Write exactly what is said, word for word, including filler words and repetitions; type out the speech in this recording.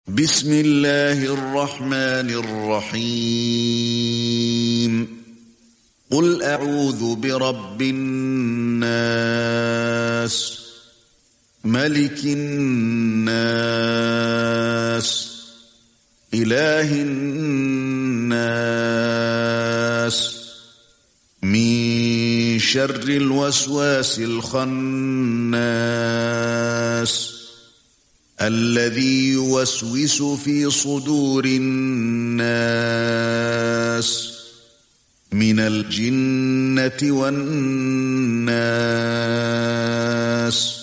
بسم الله الرحمن الرحيم قل أعوذ برب الناس ملك الناس إله الناس من شر الوسواس الخناس الذي يوسوس في صدور الناس من الجنة والناس